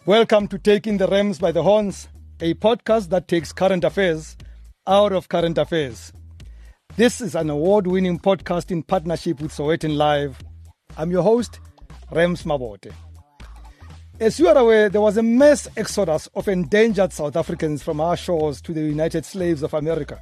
Welcome to Taking the Rams by the Horns, a podcast that takes current affairs out of current affairs. This is an award-winning podcast in partnership with Sowetan Live. I'm your host, Rams Mabote. As you are aware, there was a mass exodus of endangered South Africans from our shores to the United States of America.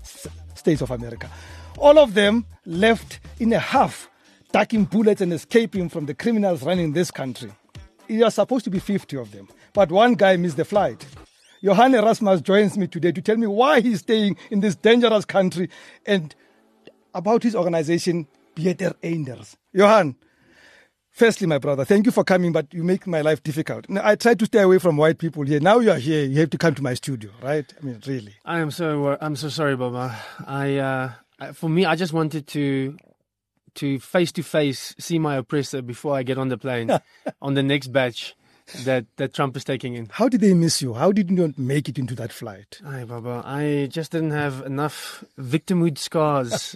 All of them left in a huff, ducking bullets and escaping from the criminals running this country. There are supposed to be 50 of them, but one guy missed the flight. Johan Erasmus joins me today to tell me why he's staying in this dangerous country and about his organization, Beter Einders. Johan, firstly, my brother, thank you for coming, but you make my life difficult. Now, I try to stay away from white people here. Now you are here, you have to come to my studio, right? I mean, really. I'm so sorry, Baba. For me, I just wanted to face-to-face see my oppressor before I get on the plane on the next batch that Trump is taking in. How did they miss you? How did you not make it into that flight? Aye, Baba, I just didn't have enough victimhood scars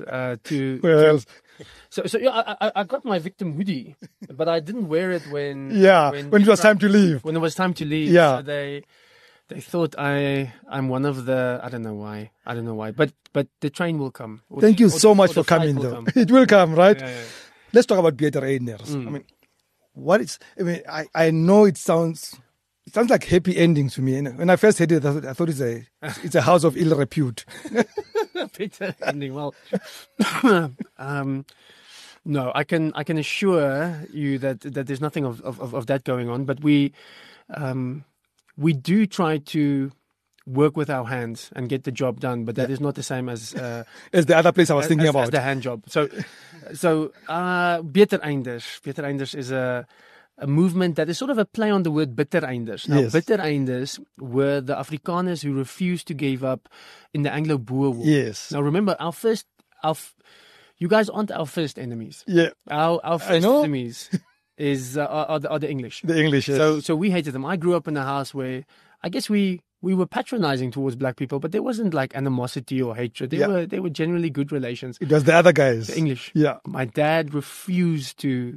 So yeah, I got my victim hoodie, but I didn't wear it when it was time to leave. When it was time to leave, yeah. So they thought I'm one of the I don't know why, but the train will come. Thank you so much for coming, though. It will come, right? Yeah. Let's talk about Beter Einders. I know it sounds like happy endings to me. And when I first heard it, I thought it's a house of ill repute. Beter ending. Well, no, I can assure you that there's nothing of that going on. But we do try to work with our hands and get the job done, but that is not the same as the other place I was thinking about. As the hand job. So Beter Einders. Beter Einders is a movement that is sort of a play on the word Bitter Einders. Now, yes. Bitter Einders were the Afrikaners who refused to give up in the Anglo-Boer War. Yes. Now, remember, you guys aren't our first enemies. Yeah. Our first enemies are the English. The English, yes. So we hated them. I grew up in a house where I guess we were patronizing towards black people, but there wasn't like animosity or hatred. They were generally good relations. It was the other guys. The English. Yeah. My dad refused to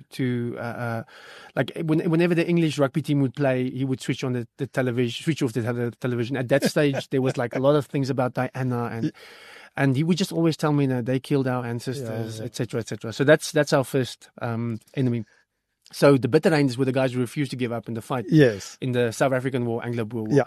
whenever the English rugby team would play, he would switch off the television. At that stage, there was like a lot of things about Diana and he would just always tell me, they killed our ancestors, etc., etc. So that's our first enemy. So the Bitter Einders were the guys who refused to give up in the fight. Yes. In the South African War, Anglo-Boer War. Yeah.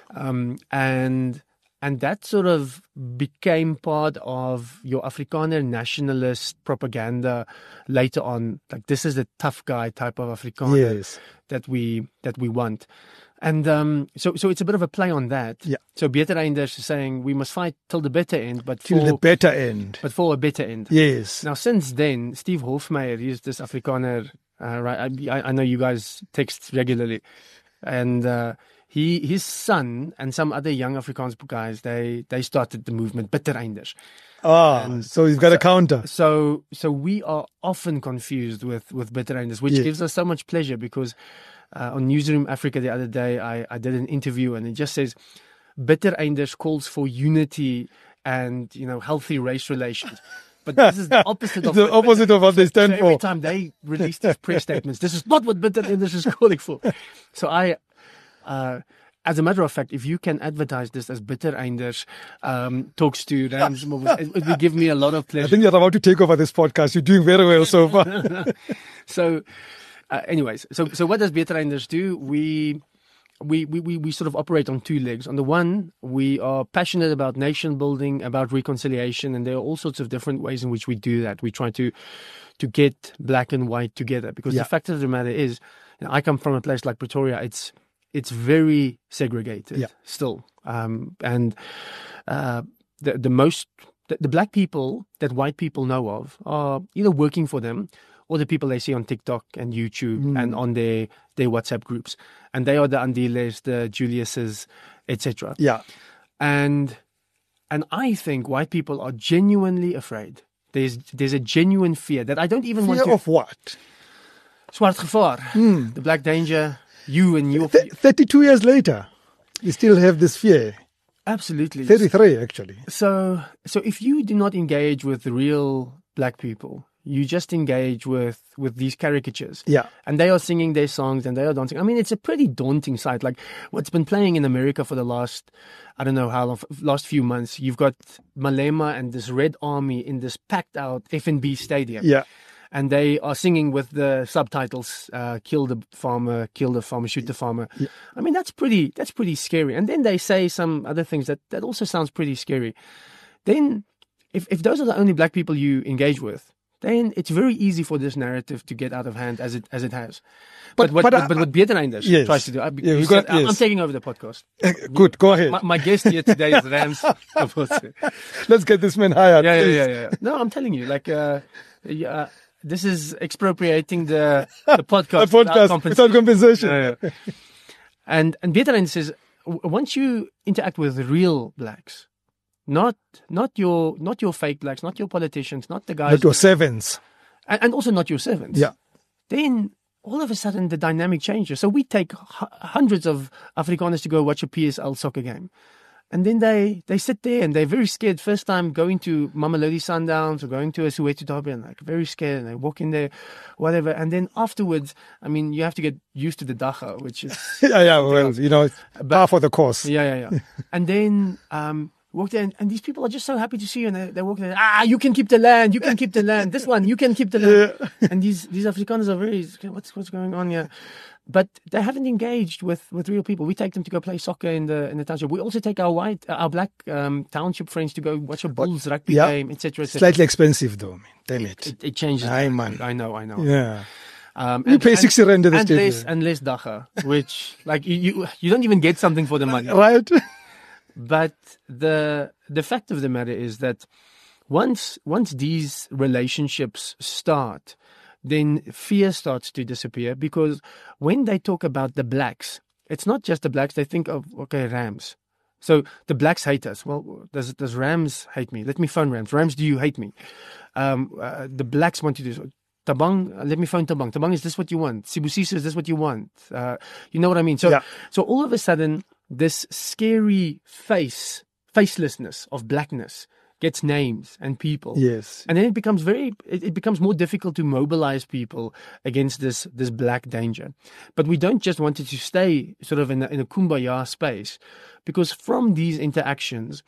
And that sort of became part of your Afrikaner nationalist propaganda later on. Like, this is the tough guy type of Afrikaner that we want. And so it's a bit of a play on that. Yeah. So Beter Einders is saying we must fight till the better end, but for a better end. Yes. Now, since then, Steve Hofmeyer, he's this Afrikaner, right? I know you guys text regularly, and his son and some other young Afrikaans guys, they started the movement Beter Einders. So he's got a counter. So we are often confused with Beter Einders, which gives us so much pleasure because on Newsroom Africa the other day, I did an interview and it just says Beter Einders calls for unity and healthy race relations. But this is the opposite of what they stand for. Every time they release these press statements, this is not what Beter Einders is calling for. So as a matter of fact, if you can advertise this as Beter Einders talks to Rams, it will give me a lot of pleasure. I think you're about to take over this podcast. You're doing very well so far. So, anyways, so what does Beter Einders do? We sort of operate on two legs. On the one, we are passionate about nation building, about reconciliation, and there are all sorts of different ways in which we do that. We try to get black and white together because the fact of the matter is, I come from a place like Pretoria. It's very segregated still, and the black people that white people know of are either working for them or the people they see on TikTok and YouTube and on their WhatsApp groups, and they are the Andiles, the Juliuses, etc. Yeah, and I think white people are genuinely afraid. There's a genuine fear that I don't even want to. Fear of what? Swart gevaar, the Black Danger. You and your 32 years later, you still have this fear. Absolutely. 33, actually. So if you do not engage with real black people, you just engage with these caricatures. Yeah. And they are singing their songs and they are dancing. I mean, it's a pretty daunting sight. Like what's been playing in America for the last, I don't know how long, last few months. You've got Malema and this Red Army in this packed out FNB stadium. Yeah. And they are singing with the subtitles, kill the farmer, shoot the farmer. Yeah. I mean, that's pretty scary. And then they say some other things that also sounds pretty scary. Then if those are the only black people you engage with, then it's very easy for this narrative to get out of hand as it has. But what Beter Reinders yes. tries to do, yes. I'm taking over the podcast. Good, go ahead. My guest here today is Rams. Let's get this man hired. Yeah. No, I'm telling you, like, this is expropriating the podcast. Without compensation. Yeah. And Beter Reinders says, once you interact with real blacks, not your fake blacks, not your politicians, not the guys, not your servants, and also not your servants. Yeah. Then all of a sudden the dynamic changes. So we take hundreds of Afrikaners to go watch a PSL soccer game, and then they sit there and they're very scared. First time going to Mamelodi Sundowns or going to a Soweto Derby, and like very scared, and they walk in there, whatever. And then afterwards, I mean, you have to get used to the dacha, which is well, you know, bar for the course. Yeah. And then walk there, and these people are just so happy to see you, and they're walking there. You can keep the land. You can keep the land. This one, you can keep the land. Yeah. And these Afrikaners are very, what's going on here? But they haven't engaged with real people. We take them to go play soccer in the township. We also take our black township friends to go watch a Bulls rugby game, etc. Slightly expensive though. Damn it. It changes. Aye, man. I know. Yeah. You pay 60 rand to the stadium. And less dacha, which like you don't even get something for the money. Right. But the fact of the matter is that once these relationships start, then fear starts to disappear, because when they talk about the blacks, it's not just the blacks. They think of, okay, Rams. So the blacks hate us. Well, does Rams hate me? Let me phone Rams. Rams, do you hate me? The blacks want to do so. Tabang, let me phone Tabang. Tabang, is this what you want? Sibusiso, is this what you want? You know what I mean? So all of a sudden, this scary facelessness of blackness gets names and people. Yes. And then it becomes more difficult to mobilize people against this black danger. But we don't just want it to stay sort of in a kumbaya space, because from these interactions,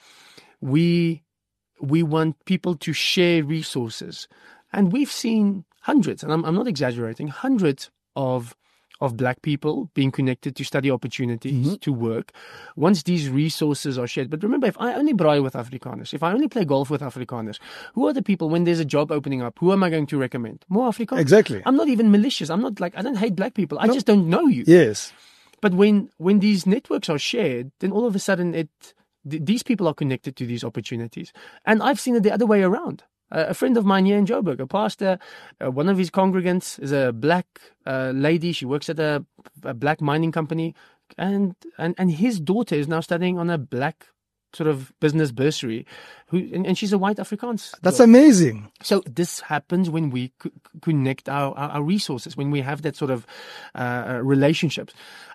we want people to share resources. And we've seen hundreds, and I'm not exaggerating, hundreds of black people being connected to study opportunities, to work, once these resources are shared. But remember, if I only braai with Afrikaners, if I only play golf with Afrikaners, who are the people, when there's a job opening up, who am I going to recommend? More Afrikaners. Exactly. I'm not even malicious. I'm not like, I don't hate black people. I just don't know you. Yes. But when these networks are shared, then all of a sudden these people are connected to these opportunities. And I've seen it the other way around. A friend of mine here in Joburg, a pastor, one of his congregants is a black lady. She works at a black mining company, and his daughter is now studying on a black sort of business bursary, and she's a white Afrikaans. That's amazing. So this happens when we connect our resources, when we have that sort of relationships.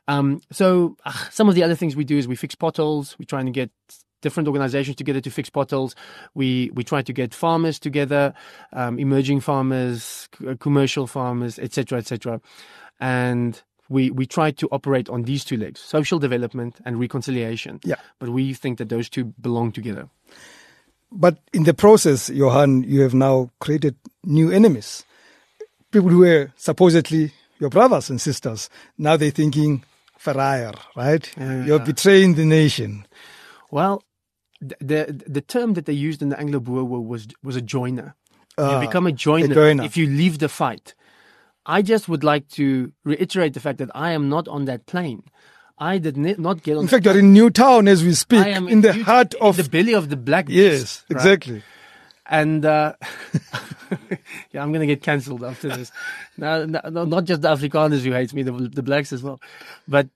So some of the other things we do is we fix potholes. We're trying to get different organizations together to fix potholes. We try to get farmers together, emerging farmers, commercial farmers, etc., and we try to operate on these two legs: social development and reconciliation. Yeah. But we think that those two belong together. But in the process, Johan, you have now created new enemies. People who were supposedly your brothers and sisters. Now they're thinking, Verraaier, right? You're betraying the nation. Well, the term that they used in the Anglo-Boer War was a joiner. You become a joiner if you leave the fight. I just would like to reiterate the fact that I am not on that plane. I did not get on. In fact, you're in Newtown as we speak, I am in the heart of the belly of the black beast. Yes, right? exactly. And yeah, I'm going to get cancelled after this. No, not just the Afrikaners who hates me, the blacks as well. But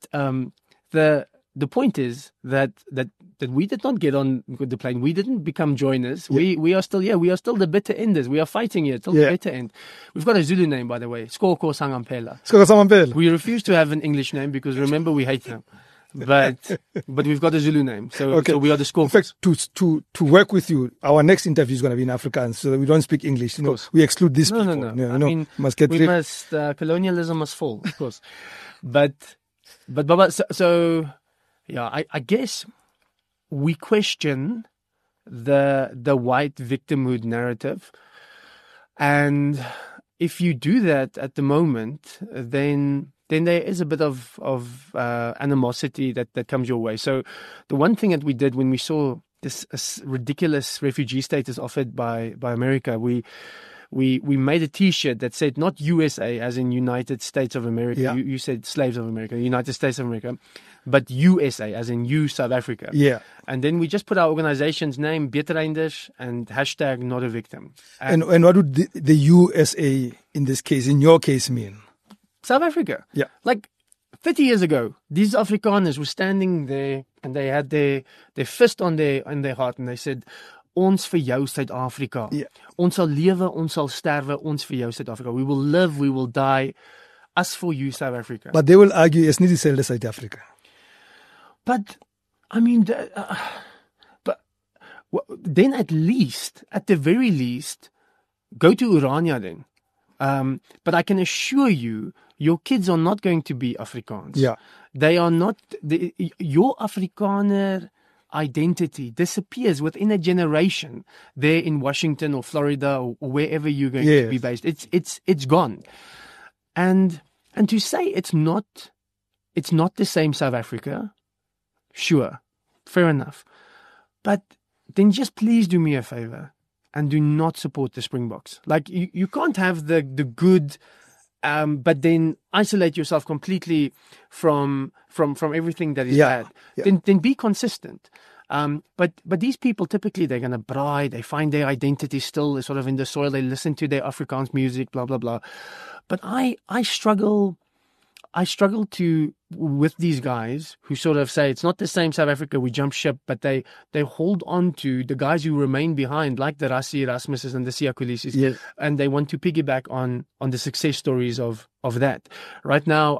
the point is that we did not get on the plane. We didn't become joiners. Yeah. We are still here. We are still the bitter enders. We are fighting here till the bitter end. We've got a Zulu name, by the way. Skoko Sangampela. Skoko Sangampela. We refuse to have an English name because remember we hate them. but we've got a Zulu name, so Okay. so we are the In Scorpions. fact, to work with you, our next interview is going to be in Afrikaans, so that we don't speak English. You know, course. we exclude these No, people. no. You I know, mean, must get we rid. must colonialism must fall, of course. But Baba, so yeah, I guess we question the white victimhood narrative, and if you do that at the moment, then there is a bit of animosity that comes your way. So the one thing that we did when we saw this ridiculous refugee status offered by America, we made a T-shirt that said not USA as in United States of America. Yeah. You said slaves of America, United States of America, but USA as in you, South Africa. Yeah. And then we just put our organization's name, Beter Einders, and hashtag not a victim. And what would the USA in this case, in your case, mean? South Africa. Yeah. Like 30 years ago, these Afrikaners were standing there and they had their fist on their heart and they said, ons vir jou Suid-Afrika. Yeah. Ons sal lewe, ons sal sterwe, ons vir jou Suid-Afrika. We will live, we will die, us for you South Africa. But they will argue it's not the South Africa. But I mean, then at the very least, go to Urania then. But I can assure you, your kids are not going to be Afrikaans. Yeah. They are not. Your Afrikaner identity disappears within a generation there in Washington or Florida or wherever you're going to be based. It's gone. And to say it's not the same South Africa, sure, fair enough. But then just please do me a favor and do not support the Springboks. Like you can't have the good, but then isolate yourself completely from everything that is bad. Yeah. Then be consistent. But these people typically they're gonna braai, they find their identity still sort of in the soil, they listen to their Afrikaans music, blah blah blah. But I struggle with these guys who sort of say it's not the same South Africa, we jump ship, but they hold on to the guys who remain behind, like the Rassie Erasmuses and the Siya Kolisis, Yes. and they want to piggyback on the success stories of that. Right now,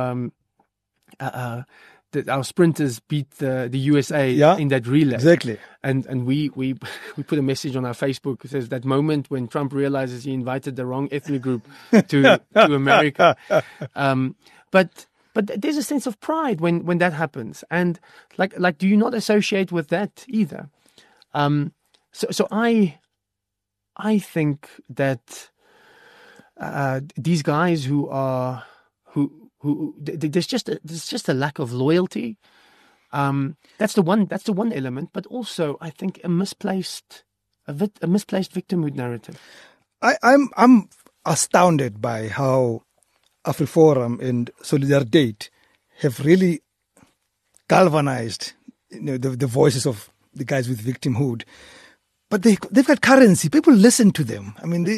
our sprinters beat the USA in that relay. Exactly. And we put a message on our Facebook that says that moment when Trump realizes he invited the wrong ethnic group to America. But there's a sense of pride when that happens, and like do you not associate with that either? So I think that these guys who there's just a lack of loyalty. That's the one element, but also I think a misplaced victimhood narrative. I'm astounded by how AfriForum and Solidariteit have really galvanized, the voices of the guys with victimhood. But they've got currency. People listen to them. I mean,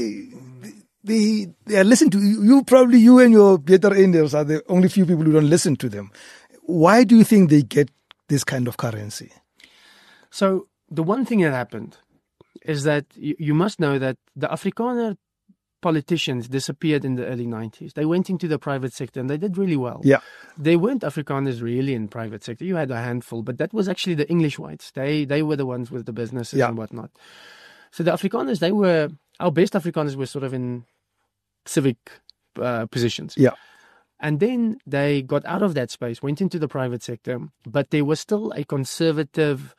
they are listening to you. Probably you and your Beter Einders are the only few people who don't listen to them. Why do you think they get this kind of currency? So the one thing that happened is that you must know that the Afrikaner politicians disappeared in the early 90s. They went into the private sector and they did really well. Yeah. They weren't Afrikaners really in private sector. You had a handful, but that was actually the English whites. They were the ones with the businesses and whatnot. So the Afrikaners, our best Afrikaners were sort of in civic positions. Yeah. And then they got out of that space, went into the private sector, but there was still a conservative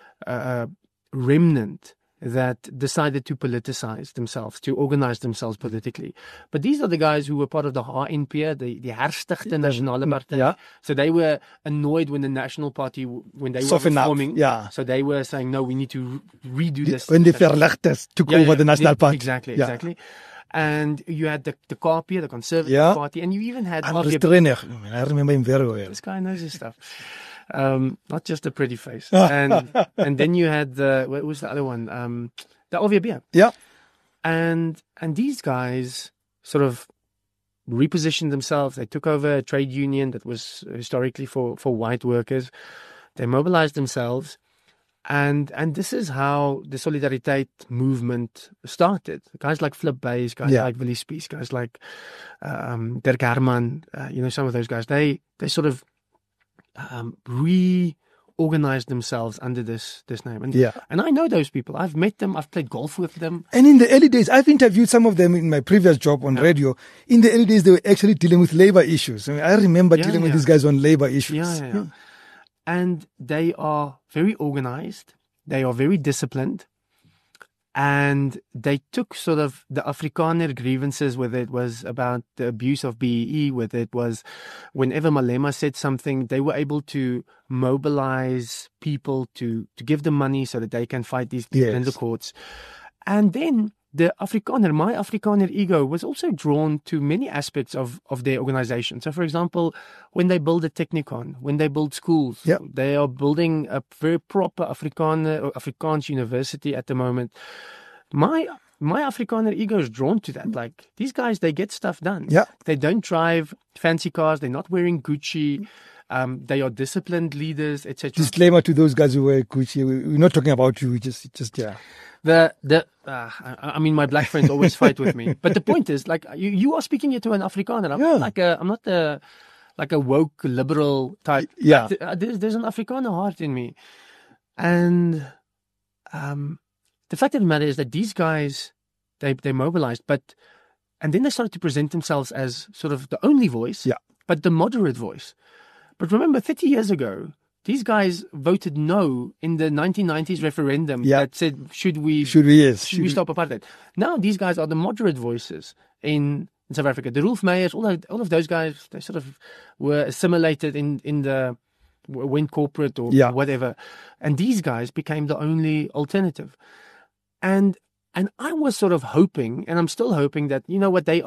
remnant that decided to politicize themselves, to organize themselves politically. But these are the guys who were part of the HNP, the Herstigte Nasionale Partij. Yeah. So they were annoyed when the National Party, when they were Soften up, reforming. yeah. So they were saying, no, we need to redo this. When the Verlegters took over the National Party. Exactly. And you had the KP, the Conservative Party, and you even had Andries Trainer. I remember him very well. This guy knows his stuff. Not just a pretty face. And then you had what was the other one? The OVB. Yeah. And these guys sort of repositioned themselves. They took over a trade union that was historically for white workers. They mobilized themselves. And this is how the Solidariteit movement started. Guys like Flip Buys, guys like Willie Spies, guys like Dirk Herman, some of those guys, they sort of reorganized themselves under this name. And I know those people. I've met them. I've played golf with them. And in the early days, I've interviewed some of them in my previous job on radio. In the early days, they were actually dealing with labor issues. I mean, I remember dealing with these guys on labor issues. Yeah. And they are very organized. They are very disciplined. And they took sort of the Afrikaner grievances, whether it was about the abuse of BEE, whether it was whenever Malema said something, they were able to mobilize people to give them money so that they can fight these in the courts. And then the Afrikaner, my Afrikaner ego, was also drawn to many aspects of their organization. So, for example, when they build a Technikon, when they build schools, they are building a very proper Afrikaans university at the moment. My Afrikaner ego is drawn to that. Like, these guys, they get stuff done. They don't drive fancy cars. They're not wearing Gucci. They are disciplined leaders, etc. Disclaimer to those guys who wear Gucci. We're not talking about you. I mean, my black friends always fight with me. But the point is, like, you are speaking to an Afrikaner. I'm not a woke liberal type. There's an Afrikaner heart in me. And the fact of the matter is that these guys, they mobilized, and then they started to present themselves as sort of the only voice, but the moderate voice. But remember, 30 years ago, these guys voted no in the 1990s referendum that said, should we stop apartheid? Now these guys are the moderate voices in South Africa. The Rolf Meyers, all of those guys, they sort of were assimilated in the went corporate or whatever. And these guys became the only alternative. And I was sort of hoping, and I'm still hoping, that, you know what, they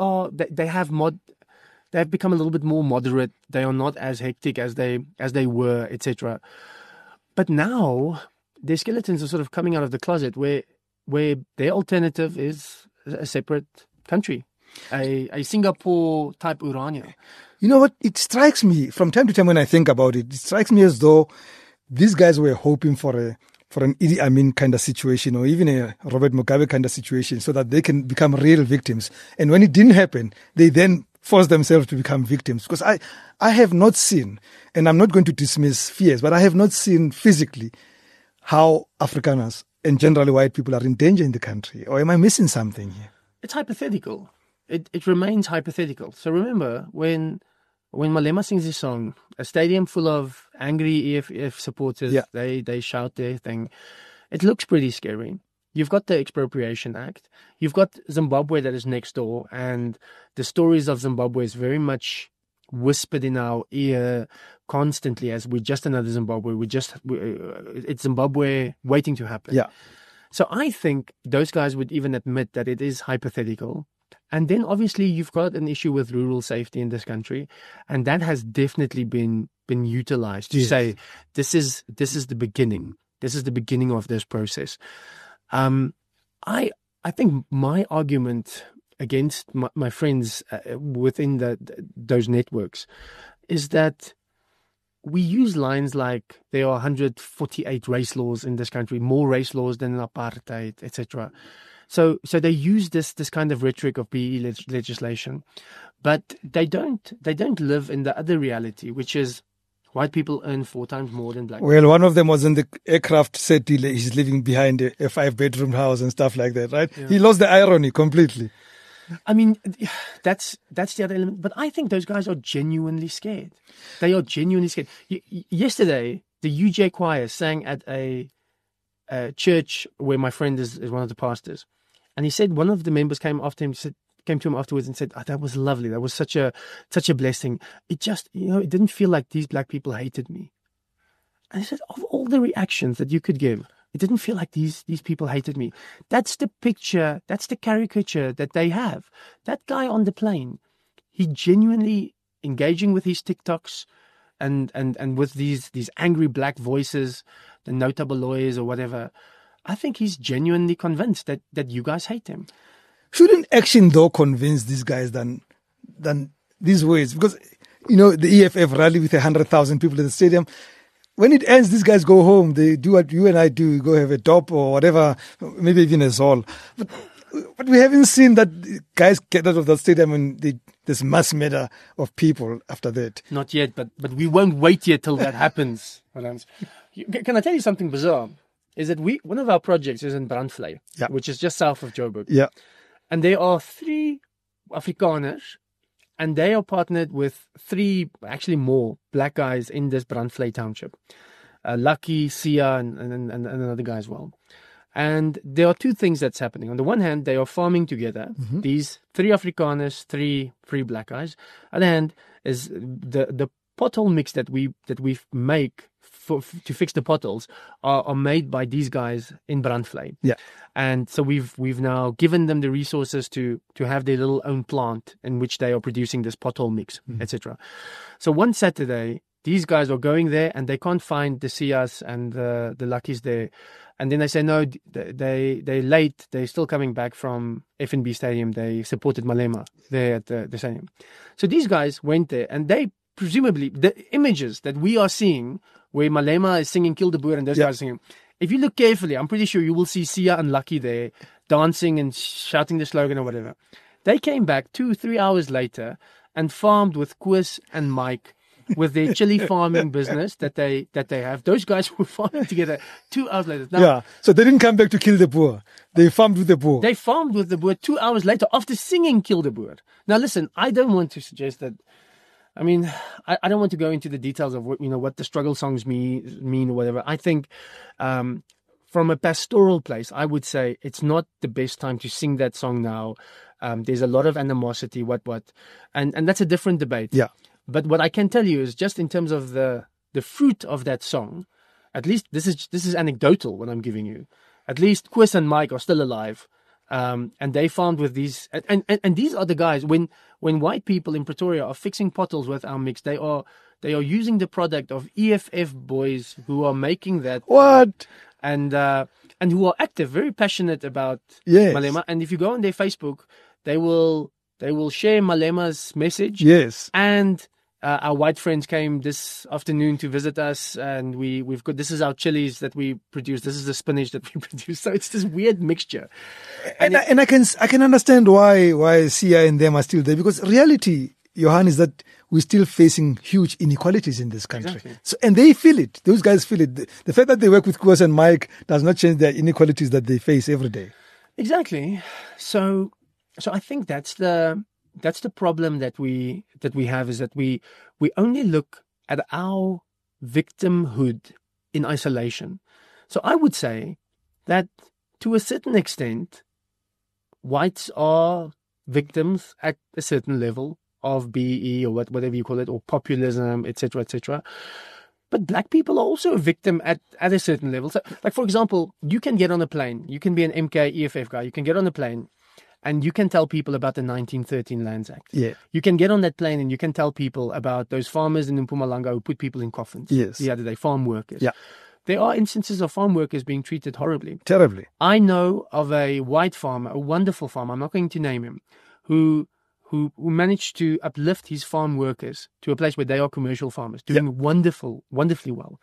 have become a little bit more moderate. They are not as hectic as they were, etc. But now their skeletons are sort of coming out of the closet, where their alternative is a separate country, a Singapore type Urania. You know what? It strikes me from time to time when I think about it. It strikes me as though these guys were hoping for an Idi Amin kind of situation, or even a Robert Mugabe kind of situation, so that they can become real victims. And when it didn't happen, they then force themselves to become victims. Because I have not seen, and I'm not going to dismiss fears, but I have not seen physically how Afrikaners and generally white people are in danger in the country. Or am I missing something here? It's hypothetical. It remains hypothetical. So remember, when Malema sings his song, a stadium full of angry EFF supporters, they shout their thing. It looks pretty scary. You've got the Expropriation Act. You've got Zimbabwe that is next door, and the stories of Zimbabwe is very much whispered in our ear constantly as we're just another Zimbabwe. It's Zimbabwe waiting to happen. So I think those guys would even admit that it is hypothetical. And then obviously you've got an issue with rural safety in this country, and that has definitely been utilized to say this is the beginning. This is the beginning of this process. I think my argument against my friends within those networks is that we use lines like there are 148 race laws in this country, more race laws than apartheid, etc. So they use this kind of rhetoric of BE legislation, but they don't live in the other reality, which is white people earn 4 times more than black people. Well, one of them was in the aircraft set. He's living behind a 5-bedroom house and stuff like that, right? Yeah. He lost the irony completely. I mean, that's the other element. But I think those guys are genuinely scared. They are genuinely scared. Yesterday, the UJ choir sang at a church where my friend is one of the pastors. And he said one of the members came to him afterwards and said, that was lovely. That was such a blessing. It just, it didn't feel like these black people hated me. And he said, of all the reactions that you could give, it didn't feel like these people hated me. That's the picture, that's the caricature that they have. That guy on the plane, he genuinely engaging with his TikToks and with these angry black voices, the notable lawyers or whatever. I think he's genuinely convinced that you guys hate him. Shouldn't action, though, convince these guys than these words? Because, the EFF rally with 100,000 people in the stadium. When it ends, these guys go home. They do what you and I do. Go have a dop or whatever, maybe even a Zol. But but we haven't seen that guys get out of that stadium and this mass murder of people after that. Not yet, but we won't wait yet till that happens. Can I tell you something bizarre? Is that one of our projects is in Brandvlei, which is just south of Joburg. Yeah. And there are 3 Afrikaners, and they are partnered with 3, actually more, black guys in this Brandvlei township. Lucky, Sia, and another guy as well. And there are 2 things that's happening. On the one hand, they are farming together. Mm-hmm. These 3 Afrikaners, 3 black guys. On the other hand, is the pothole mix that we make to fix the potholes are made by these guys in Brandvlei. Yeah. And so we've now given them the resources to have their little own plant in which they are producing this pothole mix, etc. So one Saturday, these guys are going there and they can't find the Sias and the Luckies there. And then they say, no, they're late. They're still coming back from FNB Stadium. They supported Malema there at the stadium. So these guys went there and they presumably, the images that we are seeing where Malema is singing Kill the Boer and those guys are singing, if you look carefully, I'm pretty sure you will see Sia and Lucky there dancing and shouting the slogan or whatever. They came back 2-3 hours later and farmed with Koos and Mike with their chili farming business that they have. Those guys were farming together 2 hours later. Now, so they didn't come back to kill the Boer. They farmed with the Boer. They farmed with the Boer 2 hours later after singing Kill the Boer. Now listen, I don't want to suggest that. I mean, I don't want to go into the details of what the struggle songs mean or whatever. I think from a pastoral place, I would say it's not the best time to sing that song now. There's a lot of animosity, and that's a different debate. Yeah. But what I can tell you is just in terms of the fruit of that song, at least this is anecdotal what I'm giving you. At least Koos and Mike are still alive. And they farmed with these, and these are the guys. When white people in Pretoria are fixing potholes with our mix, they are using the product of EFF boys who are making that. What? And who are active, very passionate about Malema. And if you go on their Facebook, they will share Malema's message. Yes. And our white friends came this afternoon to visit us, and we've got, this is our chilies that we produce. This is the spinach that we produce. So it's this weird mixture. And I can understand why Sia and them are still there, because reality, Johan, is that we're still facing huge inequalities in this country. Exactly. So, and they feel it. Those guys feel it. The fact that they work with Koos and Mike does not change the inequalities that they face every day. Exactly. So I think that's the problem that we have, is that we only look at our victimhood in isolation. So I would say that to a certain extent, whites are victims at a certain level of BE or whatever you call it, or populism, etc., etc. But black people are also a victim at a certain level. So, like, for example, you can get on a plane. You can be an MK EFF guy. You can get on a plane and you can tell people about the 1913 Lands Act. Yeah. You can get on that plane and you can tell people about those farmers in Mpumalanga who put people in coffins. Yes. The other day, farm workers. Yeah. There are instances of farm workers being treated horribly. Terribly. I know of a white farmer, a wonderful farmer, I'm not going to name him, who managed to uplift his farm workers to a place where they are commercial farmers, doing wonderfully well.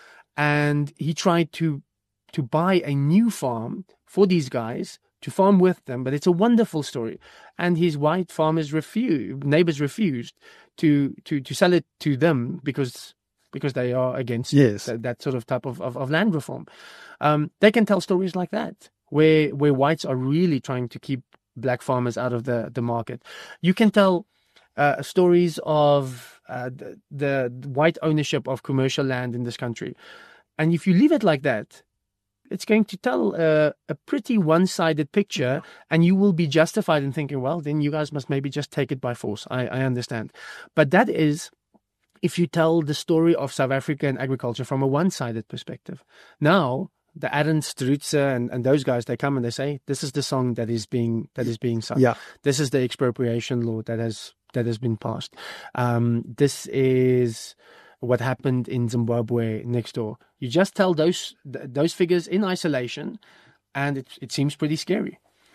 And he tried to buy a new farm for these guys to farm with them, but it's a wonderful story. And his white farmers neighbors refused to sell it to them because they are against that sort of type of land reform. They can tell stories like that, where whites are really trying to keep black farmers out of the market. You can tell stories of the white ownership of commercial land in this country. And if you leave it like that, it's going to tell a pretty one-sided picture, and you will be justified in thinking, well, then you guys must maybe just take it by force. I understand. But that is if you tell the story of South African agriculture from a one-sided perspective. Now, the Ernst Strutzer and those guys, they come and they say, this is the song that is being sung. Yeah. This is the expropriation law that has been passed. This is what happened in Zimbabwe next door. You just tell those figures in isolation, and it seems pretty scary.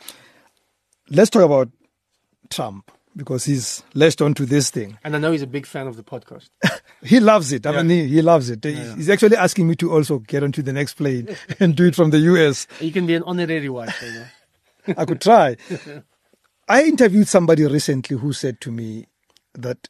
Let's talk about Trump, because he's latched onto this thing. And I know he's a big fan of the podcast. He loves it. I mean, he loves it. He's actually asking me to also get onto the next plane and do it from the US. You can be an honorary wife. I could try. I interviewed somebody recently who said to me that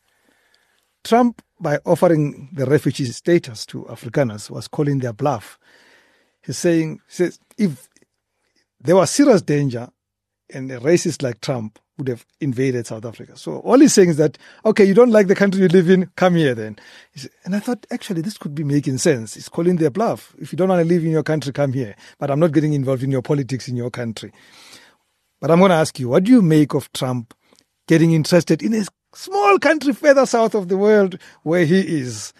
Trump, by offering the refugee status to Afrikaners, was calling their bluff. He says, if there was serious danger and a racist like Trump would have invaded South Africa. So all he's saying is that, okay, you don't like the country you live in, come here then. And I thought, actually, this could be making sense. He's calling their bluff. If you don't want to live in your country, come here. But I'm not getting involved in your politics in your country. But I'm going to ask you, what do you make of Trump getting interested in a small country further south of the world where he is?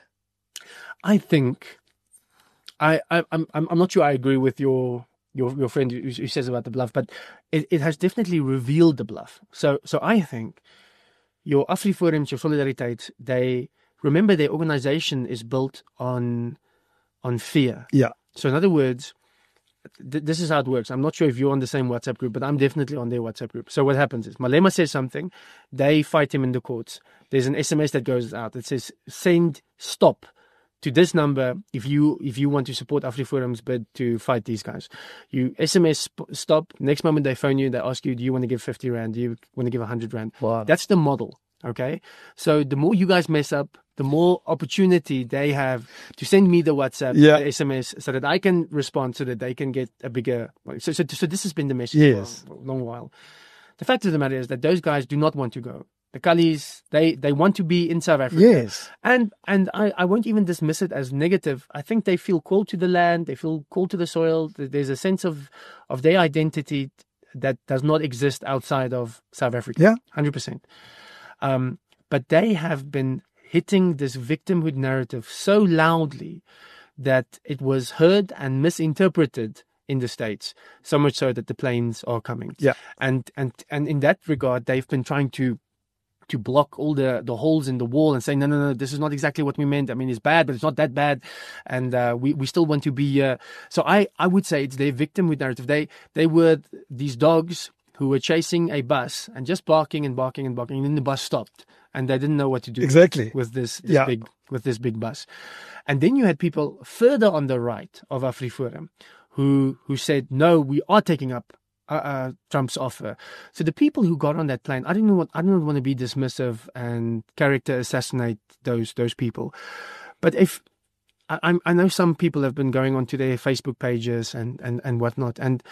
I think I'm not sure I agree with your friend who says about the bluff, but it has definitely revealed the bluff. So I think your AfriForums, your Solidariteit, they remember their organization is built on fear. Yeah. So in other words, this is how it works. I'm not sure if you're on the same WhatsApp group, but I'm definitely on their WhatsApp group. So what happens is Malema says something, they fight him in the courts. There's an SMS that goes out that says, send stop to this number if you want to support AfriForum's bid to fight these guys. You SMS stop. Next moment they phone you, they ask you, do you want to give 50 Rand? Do you want to give 100 Rand? Wow. That's the model. Okay. So the more you guys mess up, the more opportunity they have to send me the WhatsApp, the SMS, so that I can respond, so that they can get a bigger. So this has been the message for a long while. The fact of the matter is that those guys do not want to go. The Kalis, they want to be in South Africa. Yes. And I won't even dismiss it as negative. I think they feel called to the land, they feel called to the soil. There's a sense of their identity that does not exist outside of South Africa. Yeah. 100%. But they have been hitting this victimhood narrative so loudly that it was heard and misinterpreted in the States, so much so that the planes are coming. Yeah. And in that regard, they've been trying to block all the holes in the wall and say, no, this is not exactly what we meant. I mean, it's bad, but it's not that bad. And we still want to be... So I would say it's their victimhood narrative. They were these dogs who were chasing a bus and just barking and barking and barking, and then the bus stopped. And they didn't know what to do with this big bus. And then you had people further on the right of AfriForum who said, no, we are taking up Trump's offer. So the people who got on that plane, I don't want to be dismissive and character assassinate those people. But if I know some people have been going onto their Facebook pages and whatnot, and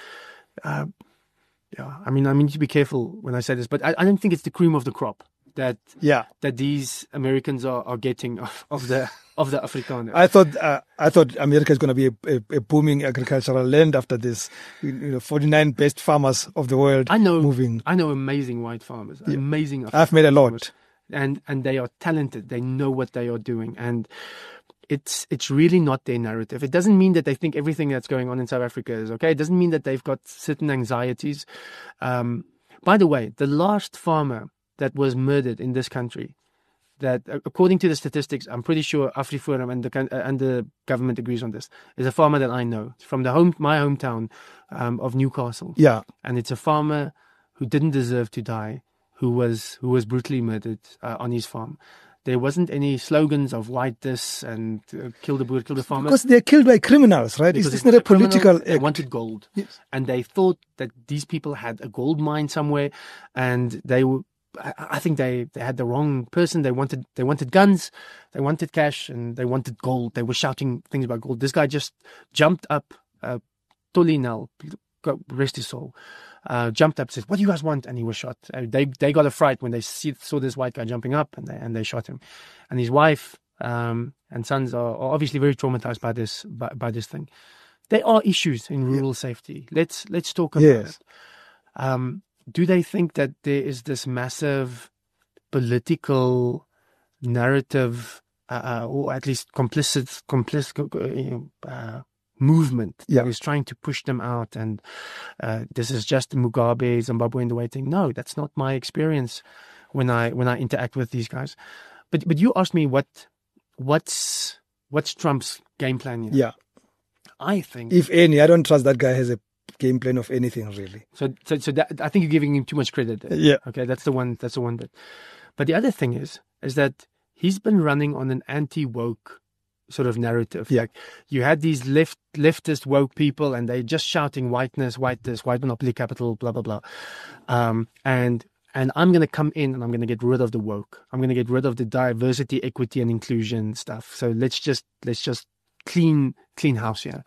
I mean, I need to be careful when I say this, but I don't think it's the cream of the crop that these Americans are getting of the Afrikaner. I thought America is going to be a booming agricultural land after this. 49 best farmers of the world moving. I know amazing white farmers, amazing African I've met a lot. farmers, and they are talented. They know what they are doing, and it's really not their narrative. It doesn't mean that they think everything that's going on in South Africa is okay. It doesn't mean that they've got certain anxieties. By the way, the last farmer that was murdered in this country, that according to the statistics, I'm pretty sure AfriForum and the government agrees on this, is a farmer that I know from my hometown of Newcastle. Yeah, and it's a farmer who didn't deserve to die, who was brutally murdered on his farm. There wasn't any slogans of light this and kill the boer, kill the farmer. Because they're killed by criminals, right? It's not a political act. They wanted gold. Yes. And they thought that these people had a gold mine somewhere, and I think they had the wrong person. They wanted guns, they wanted cash, and they wanted gold. They were shouting things about gold. This guy just jumped up, Tolinel, rest his soul, jumped up, said, "What do you guys want?" And he was shot. They got a fright when they saw this white guy jumping up, and they shot him. And his wife and sons are obviously very traumatized by this thing. There are issues in rural safety. Let's talk about it. Do they think that there is this massive political narrative, or at least complicit movement that is trying to push them out? And this is just Mugabe, Zimbabwe in the way thing. No, that's not my experience when I interact with these guys. But you asked me what's Trump's game plan here? Yeah, I think, if any, I don't trust that guy has a game plan of anything really. So that, I think you're giving him too much credit there. Yeah. Okay, that's the one bit. But the other thing is that he's been running on an anti-woke sort of narrative. Yeah. Like you had these leftist woke people, and they're just shouting whiteness, white this, white monopoly capital, blah blah blah, and I'm going to come in and I'm going to get rid of the woke. I'm going to get rid of the diversity, equity, and inclusion stuff. So let's just clean house here.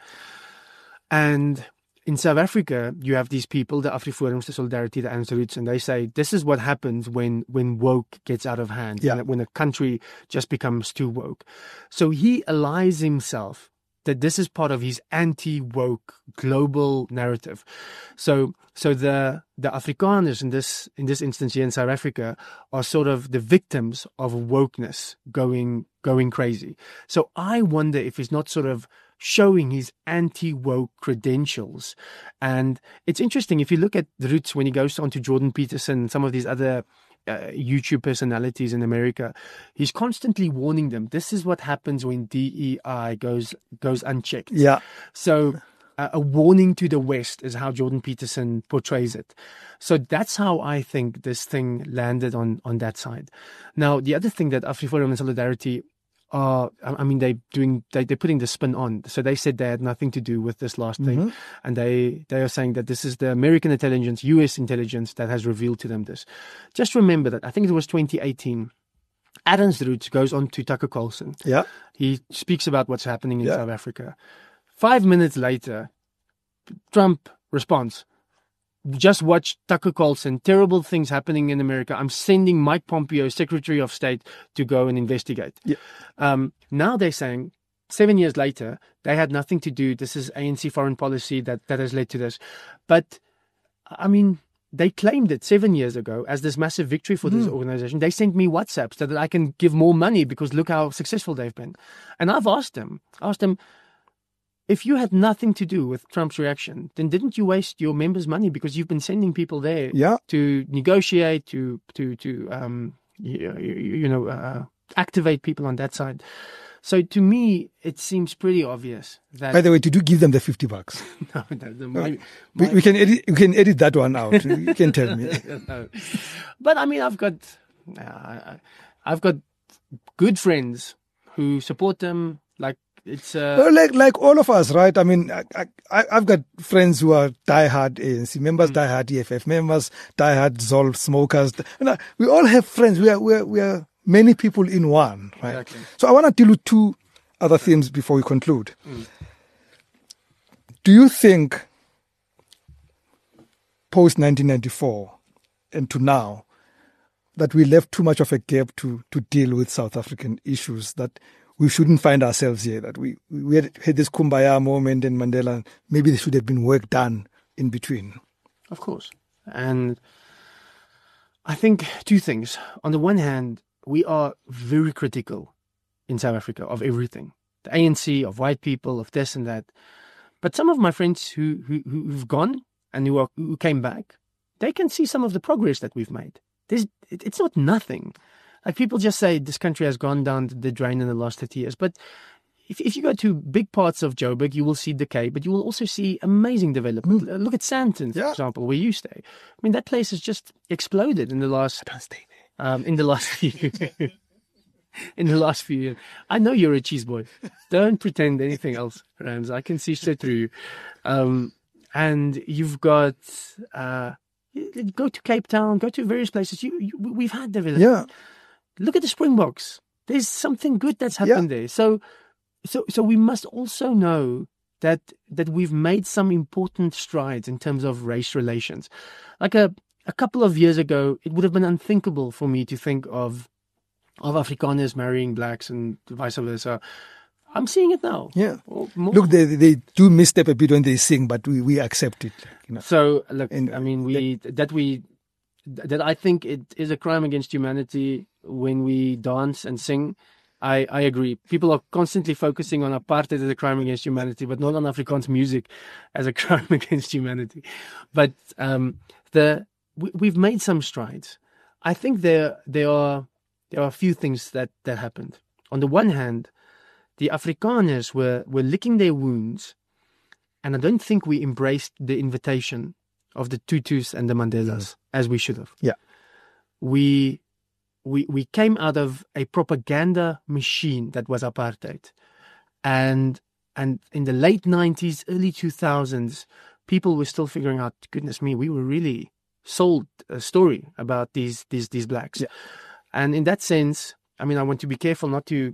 And in South Africa, you have these people, the AfriForums, the Solidarity, the Ansroots, and they say this is what happens when woke gets out of hand, when a country just becomes too woke. So he allies himself that this is part of his anti-woke global narrative. So the Afrikaners in this instance here in South Africa are sort of the victims of wokeness going crazy. So I wonder if he's not sort of showing his anti-woke credentials. And it's interesting, if you look at the Roots, when he goes on to Jordan Peterson, some of these other YouTube personalities in America, he's constantly warning them, this is what happens when DEI goes unchecked. Yeah. So a warning to the West is how Jordan Peterson portrays it. So that's how I think this thing landed on that side. Now, the other thing that AfriForum and Solidarity are, I mean, they're putting the spin on. So they said they had nothing to do with this last thing. And they are saying that this is the American intelligence, US intelligence that has revealed to them this. Just remember that, I think it was 2018, Adams Roots goes on to Tucker Carlson. Yeah. He speaks about what's happening in South Africa. 5 minutes later, Trump responds, just watch Tucker Carlson, terrible things happening in America. I'm sending Mike Pompeo, Secretary of State, to go and investigate. Yeah. Now they're saying, 7 years later, they had nothing to do. This is ANC foreign policy that has led to this. But, I mean, they claimed it 7 years ago as this massive victory for this organization. They sent me WhatsApps so that I can give more money because look how successful they've been. And I've asked them, if you had nothing to do with Trump's reaction, then didn't you waste your members' money because you've been sending people there to negotiate, to activate people on that side? So to me, it seems pretty obvious that. By the way, did you give them the $50? No, we can edit that one out. You can tell me. No. But I mean, I've got good friends who support them. Like it's like all of us, right? I mean, I've got friends who are diehard ANC members, diehard EFF members, diehard Zol smokers. We all have friends. We are many people in one, right? Exactly. So I want to deal with two other themes before we conclude. Do you think post 1994 and to now that we left too much of a gap to deal with South African issues, that we shouldn't find ourselves here, that we had this kumbaya moment in Mandela, maybe there should have been work done in between? Of course. And I think two things. On the one hand, we are very critical in South Africa of everything. The ANC, of white people, of this and that. But some of my friends who've gone and who came back, they can see some of the progress that we've made. It's not nothing. Like people just say this country has gone down the drain in the last 30 years. But if you go to big parts of Joburg, you will see decay, but you will also see amazing development. Look at Sandton, for example, where you stay. I mean, that place has just exploded in the last. I don't stay there. In the last few. In the last few years. I know you're a cheese boy. Don't pretend anything else, Rams. I can see straight through you. And you've got. Go to Cape Town, go to various places. We've had development. Yeah. Look at the Springboks. There's something good that's happened there. So we must also know that we've made some important strides in terms of race relations. Like a couple of years ago, it would have been unthinkable for me to think of Afrikaners marrying blacks and vice versa. I'm seeing it now. Yeah. Look, they do misstep a bit when they sing, but we accept it. So look, I mean, that I think it is a crime against humanity when we dance and sing. I agree. People are constantly focusing on apartheid as a crime against humanity, but not on Afrikaans music as a crime against humanity. But we've made some strides. I think there are a few things that happened. On the one hand, the Afrikaners were licking their wounds, and I don't think we embraced the invitation of the Tutus and the Mandelas as we should have. Yeah, we came out of a propaganda machine that was apartheid, And in the late 90s, early 2000s, people were still figuring out, goodness me, we were really sold a story about these blacks. Yeah. And in that sense, I mean, I want to be careful not to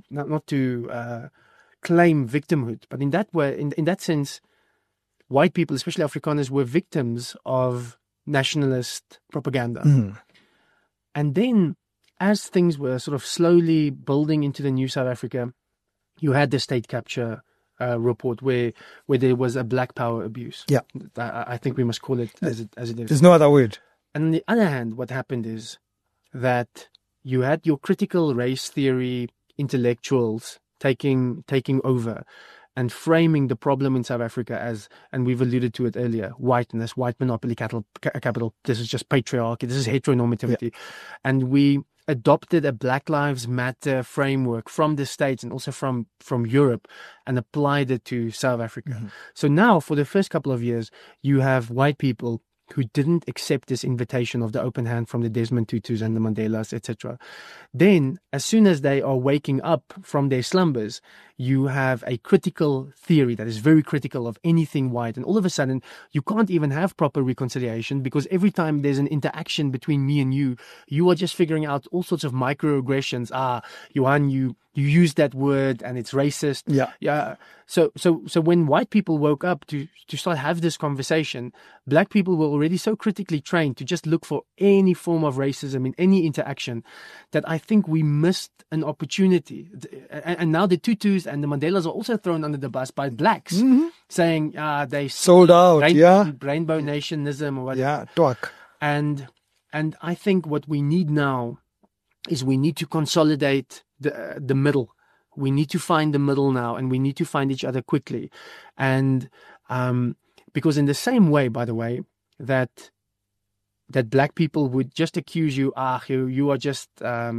claim victimhood, but in that way, in that sense, white people, especially Afrikaners, were victims of nationalist propaganda. Mm. And then, as things were sort of slowly building into the new South Africa, you had the state capture report where there was a black power abuse. Yeah. I think we must call it as it is. There's no other word. And on the other hand, what happened is that you had your critical race theory intellectuals taking over and framing the problem in South Africa as, and we've alluded to it earlier, whiteness, white monopoly capital. This is just patriarchy. This is heteronormativity. Yeah. And we adopted a Black Lives Matter framework from the States and also from Europe and applied it to South Africa. Mm-hmm. So now, for the first couple of years, you have white people who didn't accept this invitation of the open hand from the Desmond Tutus and the Mandelas, etc. Then, as soon as they are waking up from their slumbers, you have a critical theory that is very critical of anything white. And all of a sudden, you can't even have proper reconciliation because every time there's an interaction between me and you are just figuring out all sorts of microaggressions. Johan, you use that word and it's racist. Yeah. So when white people woke up to start have this conversation, black people were already so critically trained to just look for any form of racism in any interaction that I think we missed an opportunity. And now the Tutus and the Mandelas are also thrown under the bus by blacks, mm-hmm. saying they sold out, rainbow nationism or whatever. Yeah, talk. And I think what we need now is we need to consolidate the middle. We need to find the middle now, and we need to find each other quickly. And because in the same way, by the way, that black people would just accuse you, you are just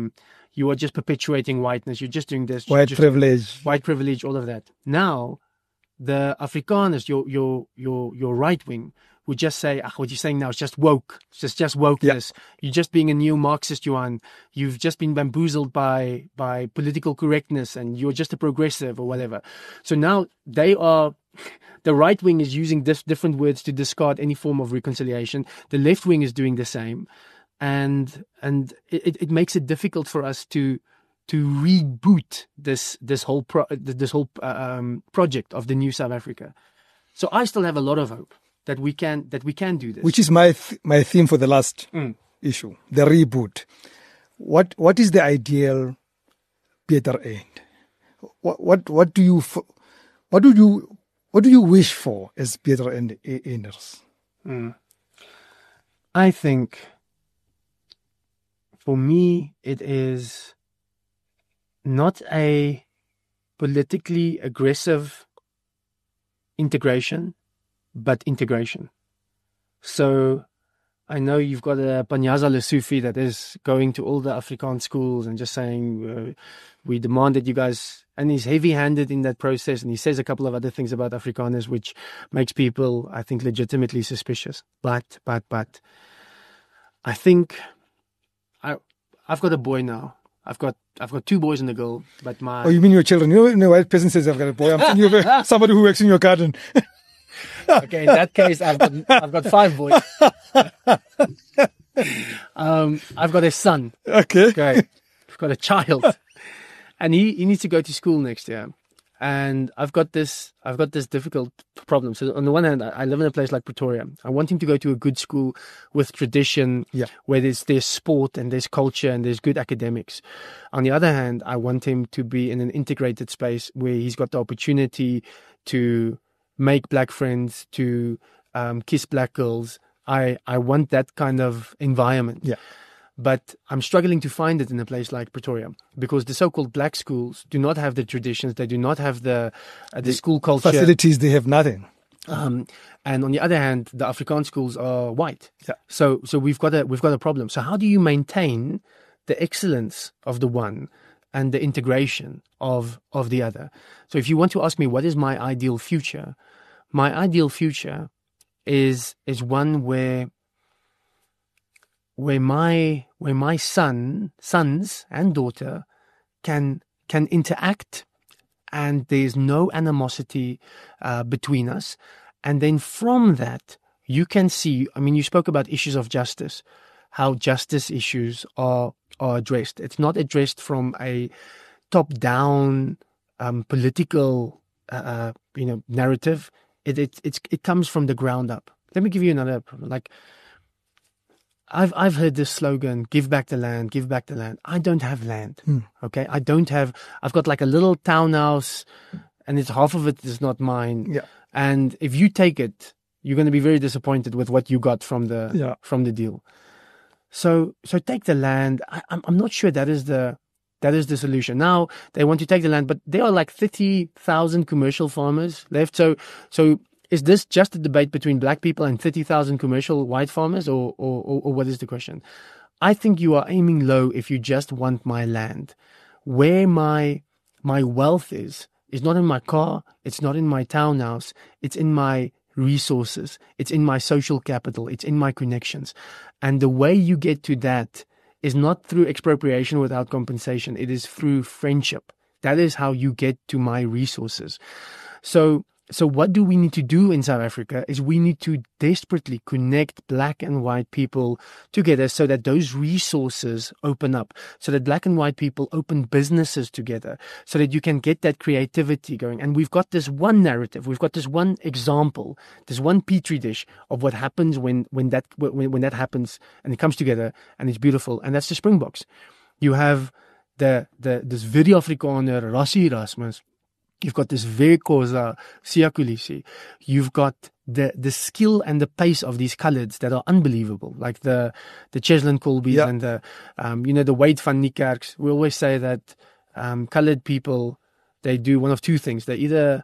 perpetuating whiteness. You're just doing this. White privilege, all of that. Now, the Afrikaners, your right wing, would just say, what you're saying now is just woke. It's just wokeness. Yeah. You're just being a new Marxist, Johan. You've just been bamboozled by political correctness and you're just a progressive or whatever. So now the right wing is using different words to discard any form of reconciliation. The left wing is doing the same. And it makes it difficult for us to reboot this whole project of the new South Africa. So I still have a lot of hope that we can do this. Which is my theme for the last issue, the reboot. What is the ideal better end? What do you wish for as better enders? I think for me it is not a politically aggressive integration, but integration. So I know you've got a Panyaza Lesufi that is going to all the Afrikaans schools and just saying, we demand that you guys, and he's heavy-handed in that process, and he says a couple of other things about Afrikaners, which makes people, I think, legitimately suspicious. But I think I've got a boy now. I've got 2 boys and a girl, but my... Oh, you mean your children? You know, a white person says, I've got a boy. I'm thinking of somebody who works in your garden. Okay, in that case, I've got 5 boys. I've got a son. Okay. I've got a child, and he needs to go to school next year. And I've got this difficult problem. So on the one hand, I live in a place like Pretoria. I want him to go to a good school with tradition, where there's sport and there's culture and there's good academics. On the other hand, I want him to be in an integrated space where he's got the opportunity to make black friends, to kiss black girls. I want that kind of environment. Yeah. But I'm struggling to find it in a place like Pretoria because the so-called black schools do not have the traditions. They do not have the school culture. Facilities, they have nothing. And on the other hand, the Afrikaans schools are white. Yeah. So we've got a problem. So how do you maintain the excellence of the one and the integration of the other? So if you want to ask me what is my ideal future is one where my sons and daughter can interact and there's no animosity between us. And then from that, you can see, I mean, you spoke about issues of justice, how justice issues are addressed. It's not addressed from a top-down political narrative. It comes from the ground up. Let me give you another, like, I've heard this slogan, give back the land, give back the land. I don't have land. Okay. I've got like a little townhouse, and it's half of it is not mine. Yeah. And if you take it, you're going to be very disappointed with what you got from the deal. So take the land. I'm not sure that is the solution. Now they want to take the land, but there are like 30,000 commercial farmers left. So is this just a debate between black people and 30,000 commercial white farmers, or what is the question? I think you are aiming low if you just want my land. Where my wealth is not in my car, it's not in my townhouse, it's in my resources, it's in my social capital, it's in my connections. And the way you get to that is not through expropriation without compensation, it is through friendship. That is how you get to my resources. So what do we need to do in South Africa is we need to desperately connect black and white people together so that those resources open up, so that black and white people open businesses together, so that you can get that creativity going. And we've got this one narrative, we've got this one example, this one petri dish of what happens when that happens and it comes together and it's beautiful. And that's the Springboks. You have this video Afrikaner, Rassie Erasmus. You've got this Vekoza, Siya Kolisi. You've got the skill and the pace of these coloureds that are unbelievable, like the Cheslin Colbys and the Wade van Niekerks. We always say that coloured people, they do one of two things. They either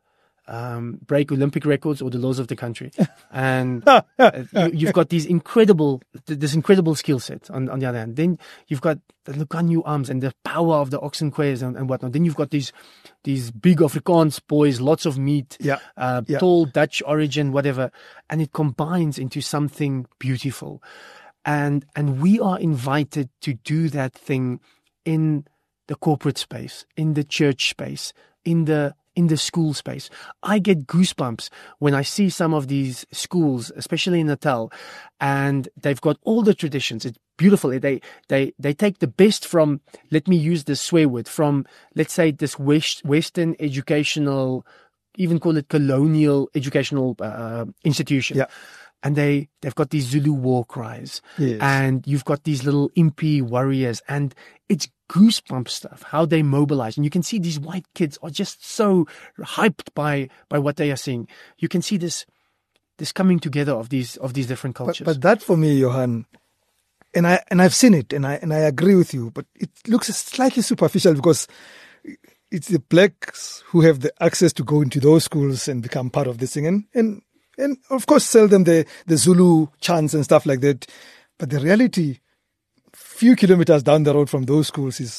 break Olympic records or the laws of the country. And you've got this incredible skill set on the other hand. Then you've got the Lucanio arms and the power of the Oxenquays and whatnot. Then you've got these big Afrikaans boys, lots of meat, tall Dutch origin, whatever. And it combines into something beautiful. And we are invited to do that thing in the corporate space, in the church space, in the school space. I get goosebumps when I see some of these schools, especially in Natal, and they've got all the traditions. It's beautiful. They take the best from, let me use this swear word, from, let's say, this Western educational, even call it colonial educational institution. Yeah. And they've got these Zulu war cries. Yes. And you've got these little impi warriors, and it's goosebump stuff, how they mobilize. And you can see these white kids are just so hyped by what they are seeing. You can see this coming together of these different cultures. But that for me, Johan, and I've seen it, and I agree with you, but it looks slightly superficial because it's the blacks who have the access to go into those schools and become part of this thing, and of course sell them the Zulu chants and stuff like that. But the reality, few kilometers down the road from those schools, is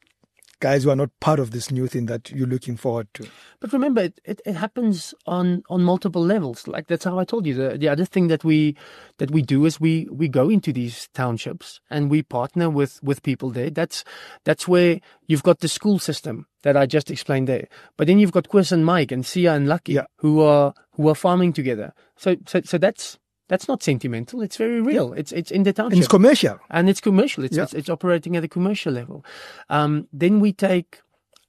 guys who are not part of this new thing that you're looking forward to. But remember, it happens on multiple levels. Like, that's how I told you. The other thing that we do is we go into these townships and we partner with people there. That's where you've got the school system that I just explained there. But then you've got Chris and Mike and Sia and Lucky who are farming together. So that's not sentimental. It's very real. It's in the township. And it's commercial. And it's commercial. It's operating at a commercial level. Then we take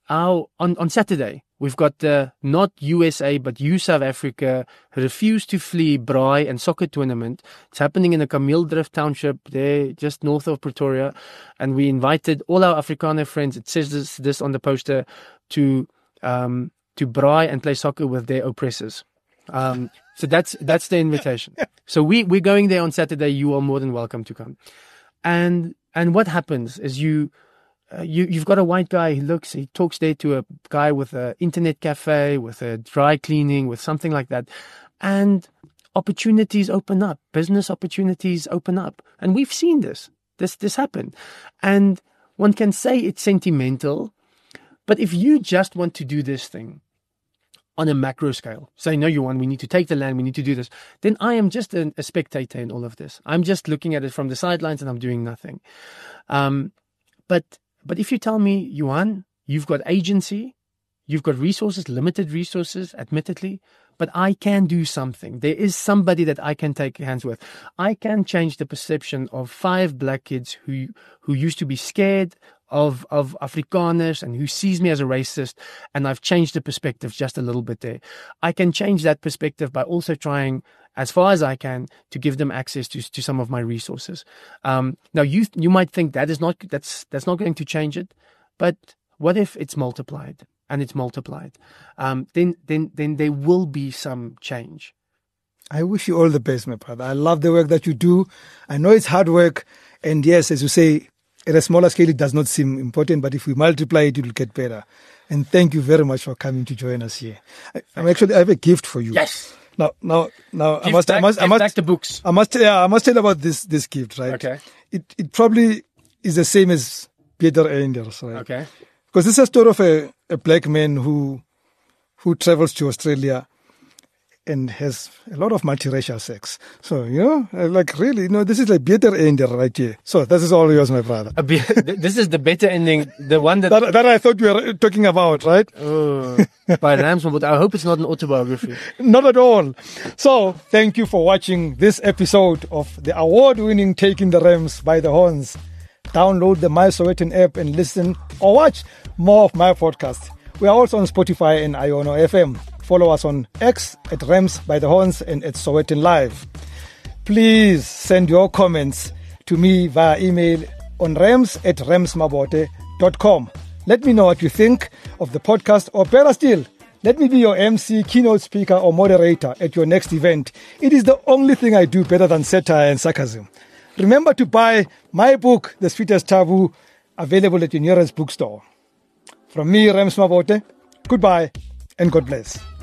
on Saturday, we've got the not USA but U South Africa Refuse to Flee Braai and soccer tournament. It's happening in the Kameeldrift township there, just north of Pretoria. And we invited all our Afrikaner friends. It says this on the poster, to braai and play soccer with their oppressors. So that's the invitation. So we're going there on Saturday. You are more than welcome to come. And what happens is you've got a white guy. He talks there to a guy with an internet cafe, with a dry cleaning, with something like that, and opportunities open up. Business opportunities open up, and we've seen this happen. And one can say it's sentimental, but if you just want to do this thing on a macro scale, say, no, we need to take the land, we need to do this, then I am just a spectator in all of this. I'm just looking at it from the sidelines and I'm doing nothing. But if you tell me, Johan, you've got agency, You've got resources, limited resources, admittedly, but I can do something. There is somebody that I can take hands with. I can change the perception of 5 black kids who used to be scared of Afrikaners and who sees me as a racist, and I've changed the perspective just a little bit there. I can change that perspective by also trying, as far as I can, to give them access to some of my resources. Now, you might think that's not going to change it, but what if it's multiplied? And it's multiplied, then there will be some change. I wish you all the best, my brother. I love the work that you do. I know it's hard work. And yes, as you say, at a smaller scale, it does not seem important, but if we multiply it, it will get better. And thank you very much for coming to join us here. I have a gift for you. Yes. Now, I must back the books. I must tell you about this gift, right? Okay. It probably is the same as Peter Einders, right? Okay. Because this is a story of a black man who travels to Australia and has a lot of multiracial sex. So, really, this is like better ending right here. So, this is all yours, my brother. This is the better ending, the one that I thought we were talking about, right? Oh, by Ramsman, but I hope it's not an autobiography. Not at all. So, thank you for watching this episode of the award-winning Taking the Rams by the Horns. Download the My Sowetan app and listen or watch more of my podcast. We are also on Spotify and Iono FM. Follow us on X at Rams by the Horns and at Sowetan Live. Please send your comments to me via email on rams@ramsmabote.com. Let me know what you think of the podcast, or better still, let me be your MC, keynote speaker, or moderator at your next event. It is the only thing I do better than satire and sarcasm. Remember to buy my book, The Sweetest Taboo, available at your nearest bookstore. From me, Rams Mabote, goodbye and God bless.